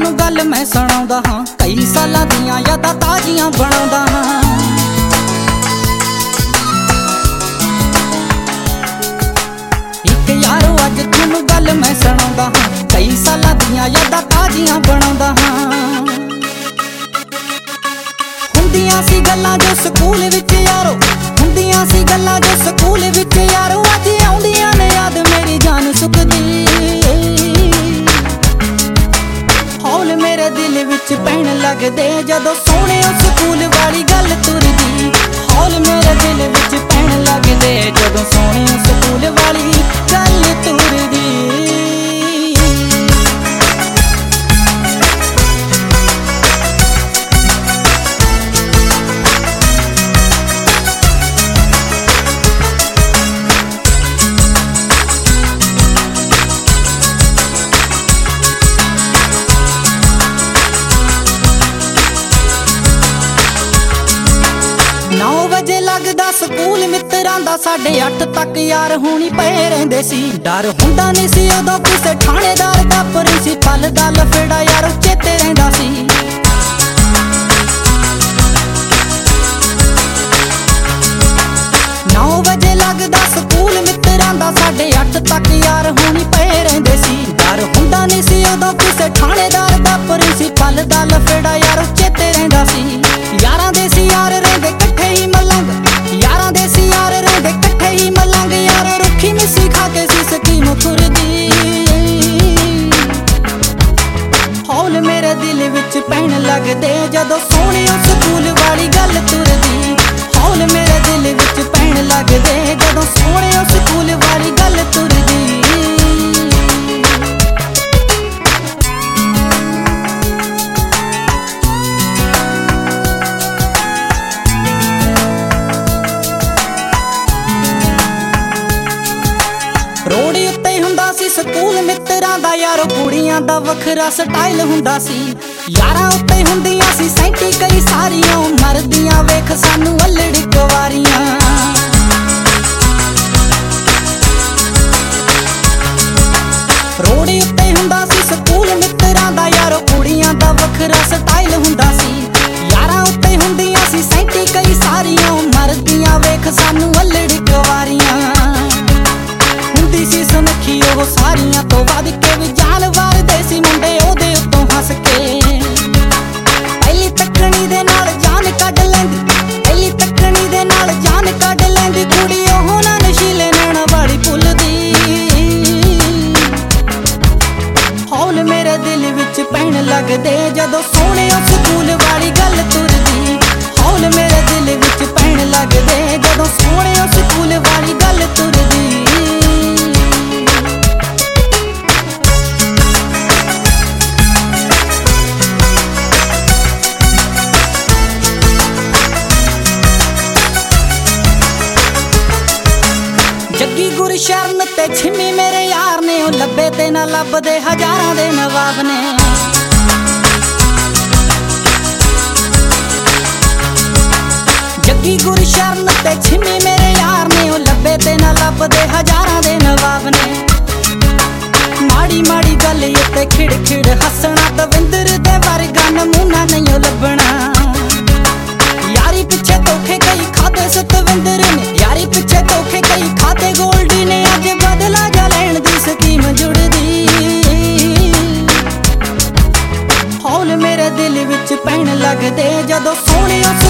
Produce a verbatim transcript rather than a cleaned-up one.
तेनू गल मैं सुणाउंदा हां, कई सालां दियां यादां ताजियां बनाउंदा हां। इक यारो अज तेनू गल मैं सुणाउंदा हां, कई सालां दियां यादां ताजियां बनाउंदा हां। हुंदियां सी गल्लां जो स्कूल विच यारो, हुंदियां सी गल्लां जो स्कूल विच यारो, अज आउंदियां ने याद मेरी जान सुखदी। हौल मेरे दिल विच पैण लगदे जदों सोहणे स्कूल वाली गल तुरदी। हौल मेरे दिल विच पैण लगदे जदों सोहणे स्कूल वाली गल तुरदी। नौ बजे लगदा स्कूल मित्रां दा, साढ़े अठ तक यार होनी पे रहिंदे सी। डर हुंदा नहीं सी उदों किसे थानेदार दा, प्रिंसीपल दा लफड़ा यार चेते रहिंदा सी। नौ बजे लगदा स्कूल मित्रां दा, साढ़े अठ तक यार होनी पे रहिंदे सी। डर हुंदा नहीं सी उदों किसे थानेदार दा, प्रिंसीपल दा लफड़ा यार चेते रहिंदा सी। यारां दे सी यार रहिंदे कट्ठे ही मलंग, यारां दे सी यार रहिंदे कट्ठे ही मलंग। यार रुखी मिसी खा के सी स्कीम खुरदी। हौल मेरे दिल विच पैण लगदे जदों सोहणे स्कूल वाली गल तुरदी। हौल मेरे दिल विच पैण लगदे जदों सोहणे स्कूल वाली गल तुरदी। रोड़ी उत्ते हुंदा सी स्कूल मित्रां दा, यारो कुड़ियां दा वखरा स्टाइल हुंदा सी। यारां उत्ते हुंदियां सी सैंती कई सारियां, मरदियां वेख सानू अल्लड़ी कवारियां। रोड़ी उत्ते हुंदा सी स्कूल मित्रां दा, यारो कुड़ियां दा वखरा स्टाइल हुंदा सी। यारां उत्ते हुंदियां सी सैंती कई सारियां, मरदियां वेख सानू अल्लड़ी कवारियां। हुंदी सी सुनखी ओह सारियां तो वध के भी जान वारदे सी मुंडे ओहदे उत्तों हस के। पहली तकनी दे नाल जान कढ लैंदी, पहली तकनी दे नाल जान कढ लैंदी। कुड़ी ओह ना नशीले नैना वाली भुलदी। हौल मेरे दिल विच पैण लगदे जदों सोहणे स्कूल वाली गल तुरदी। हौल मेरे दिल विच पैण लगदे जदों सोहणे स्कूल वाली गल तुरदी। जग्गी गुरशरण ते छिमी मेरे यार ने, ओ लब्बे ते ना लभदे हजारां दे नवाब ने। जग्गी गुरशरण ते छिमी मेरे यार ने, ओ लब्बे ते ना लभदे हजारां दे नवाब ने। माड़ी माड़ी गल उत्ते खिड़ खिड़ हसना, दविंदर दे वर्गा नमूना नहीं लभना। यारी पिछे धोखे कई खादे सतविंदर ने, यारी पिछे धोखे कई खादे गोल्डी ने। अज बदला जा लैण दी स्कीम जुड़दी। हौल मेरे दिल विच पैण लगदे जदों सोहणे